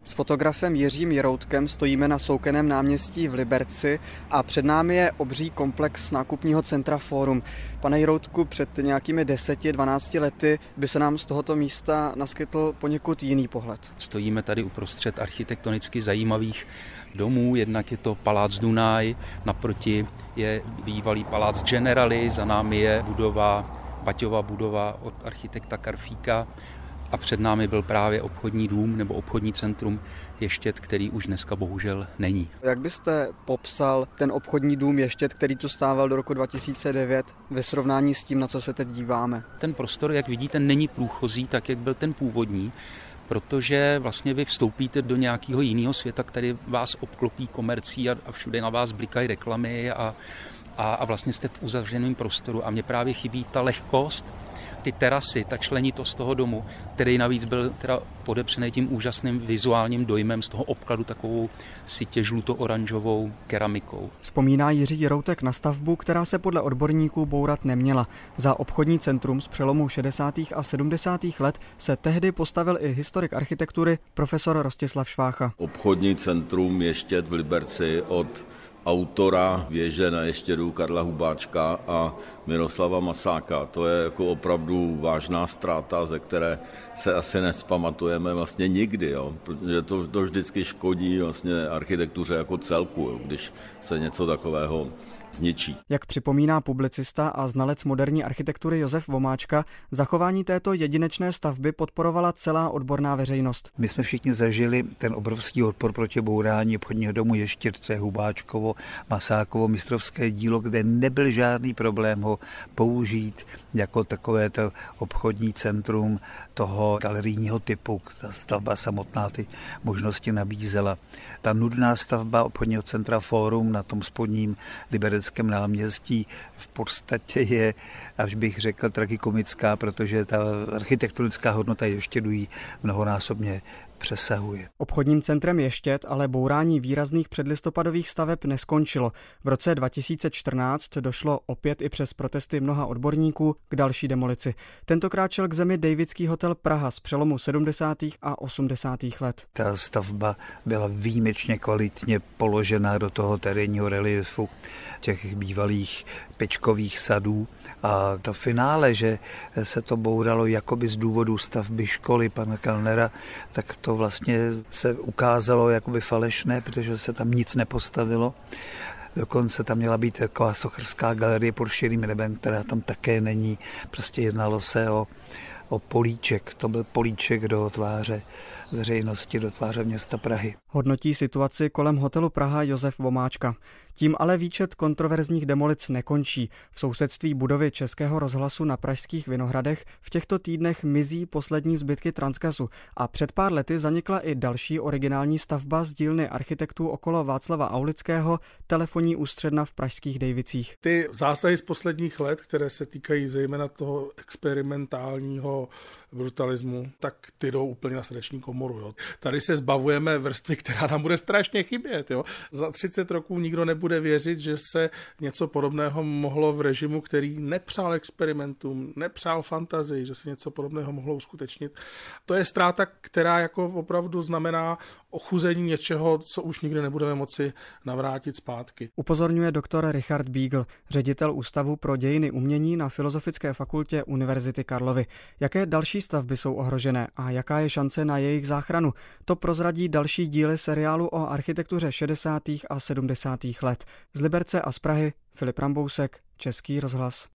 S fotografem Jiřím Jiroutkem stojíme na Soukenném náměstí v Liberci a před námi je obří komplex nákupního centra Fórum. Pane Jiroutku, před nějakými 10-12 lety by se nám z tohoto místa naskytl poněkud jiný pohled. Stojíme tady uprostřed architektonicky zajímavých domů, jednak je to Palác Dunaj, naproti je bývalý Palác Generali, za námi je Baťova budova od architekta Karfíka a před námi byl právě obchodní dům nebo obchodní centrum Ještěd, který už dneska bohužel není. Jak byste popsal ten obchodní dům Ještěd, který tu stával do roku 2009 ve srovnání s tím, na co se teď díváme? Ten prostor, jak vidíte, není průchozí, tak jak byl ten původní, protože vlastně vy vstoupíte do nějakého jiného světa, který vás obklopí komercí a všude na vás blikají reklamy a vlastně jste v uzavřeném prostoru. A mně právě chybí ta lehkost, ty terasy, ta členitost toho domu, který navíc byl teda podepřený tím úžasným vizuálním dojmem z toho obkladu takovou sitě žluto-oranžovou keramikou. Vzpomíná Jiří Jiroutek na stavbu, která se podle odborníků bourat neměla. Za obchodní centrum z přelomu 60. a 70. let se tehdy postavil i historik architektury profesor Rostislav Švácha. Obchodní centrum Ještěd v Liberci od autora věže na Ještědu Karla Hubáčka a Miroslava Masáka. To je jako opravdu vážná ztráta, ze které se asi nespamatujeme vlastně nikdy, jo? Protože to vždycky škodí vlastně architektuře jako celku, jo? Když se něco takového zničí. Jak připomíná publicista a znalec moderní architektury Josef Vomáčka, zachování této jedinečné stavby podporovala celá odborná veřejnost. My jsme všichni zažili ten obrovský odpor proti bourání obchodního domu Ještěd, to je Hubáčkovo, Masákovo mistrovské dílo, kde nebyl žádný problém ho použít jako takovéto obchodní centrum toho galerijního typu. Ta stavba samotná ty možnosti nabízela. Ta nudná stavba obchodního centra Fórum na tom spodním Libereckém náměstí v podstatě je, až bych řekl, tragikomická, protože ta architektonická hodnota Ještědu ji mnohonásobně přesahuje. Obchodním centrem Ještěd ale bourání výrazných předlistopadových staveb neskončilo. V roce 2014 došlo opět i přes protesty mnoha odborníků k další demolici. Tentokrát šel k zemi Davidský hotel Praha z přelomu 70. a 80. let. Ta stavba byla výjimečně kvalitně položena do toho terénního reliefu těch bývalých pečkových sadů a to finále, že se to bouralo jakoby z důvodu stavby školy pana Kellnera, tak to vlastně se ukázalo jakoby falešné, protože se tam nic nepostavilo. Dokonce tam měla být taková sochařská galerie pod širým nebem, která tam také není. Prostě jednalo se o políček. To byl políček do tváře veřejnosti, do tváře města Prahy. Hodnotí situaci kolem hotelu Praha Josef Vomáčka. Tím ale výčet kontroverzních demolic nekončí. V sousedství budovy Českého rozhlasu na Pražských Vinohradech v těchto týdnech mizí poslední zbytky Transgasu a před pár lety zanikla i další originální stavba z dílny architektů okolo Václava Aulického, telefonní ústředna v pražských Dejvicích. Ty zásahy z posledních let, které se týkají zejména toho experimentálního brutalismu, tak ty jdou úplně na srdeční komoru. Jo. Tady se zbavujeme vrstvy, která nám bude strašně chybět. Jo. Za 30 roků nikdo nebude věřit, že se něco podobného mohlo v režimu, který nepřál experimentům, nepřál fantazii, že se něco podobného mohlo uskutečnit. To je ztráta, která jako opravdu znamená ochuzení něčeho, co už nikdy nebudeme moci navrátit zpátky. Upozorňuje doktor Richard Beagle, ředitel Ústavu pro dějiny umění na Filozofické fakultě Univerzity Karlovy. Jaké další stavby jsou ohrožené a jaká je šance na jejich záchranu? To prozradí další díly seriálu o architektuře 60. a 70. let. Z Liberce a z Prahy Filip Rambousek, Český rozhlas.